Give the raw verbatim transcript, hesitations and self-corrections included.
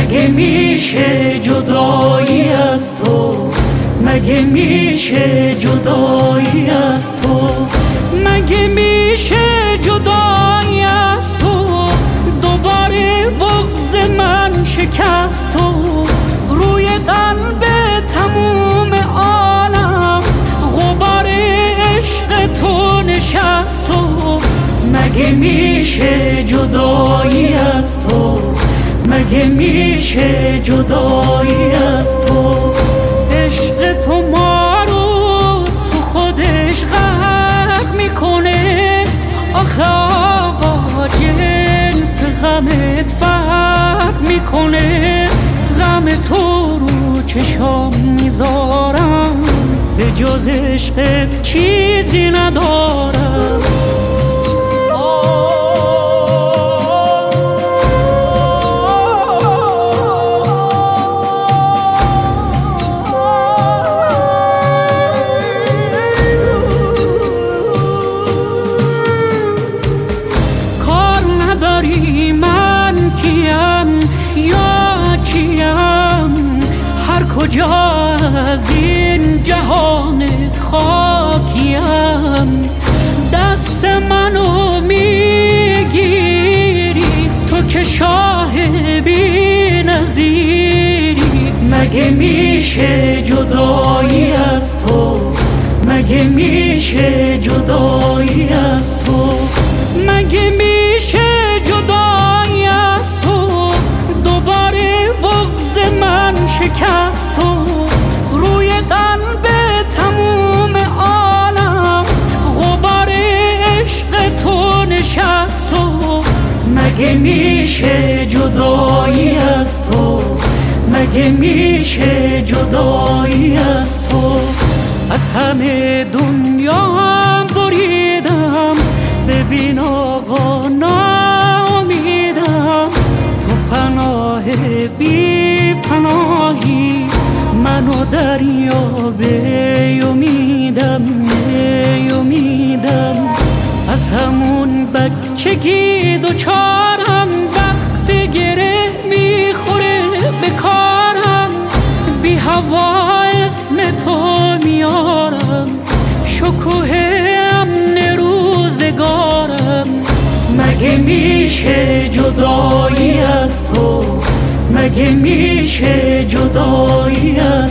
مگه میشه جدایی از تو، مگه میشه جدایی از تو، مگه میشه جدایی از تو، دوباره بغض من شکست تو، روی قلب تموم عالم غبار عشق تو نشست تو، مگه میشه جدایی از تو، مگه میشه جدایی از تو. عشق تو ما رو تو خودش غرق میکنه، آخه آقا جنس غمت فرق میکنه، غم تو رو چشام میذارم، به جز عشقت چیزی ندارم. من کیم یا کیم، هر کجا از این جهان خاکیم، دست منو میگیری تو که شاه بی نظیری، مگه میشه جدایی از تو، مگه میشه جدایی از تو، مگه میشه جدایی از تو، دوباره بغض من شکست تو، روی قلب تموم عالم غبار عشق تو نشست تو، مگه میشه جدایی از تو، مگه میشه جدایی از تو. از همه دنیا هم بریدم، ببین آقا ناامیدم، تو پناه بی پناهی، منو دریا به امیدم به امیدم، از همون بچگی دوچارم، وقت گره میخوره به کارم، بی هوا اسم تو میارم، شکوه امن روزگارم، مگه میشه جدایی از تو، مگه میشه جدایی از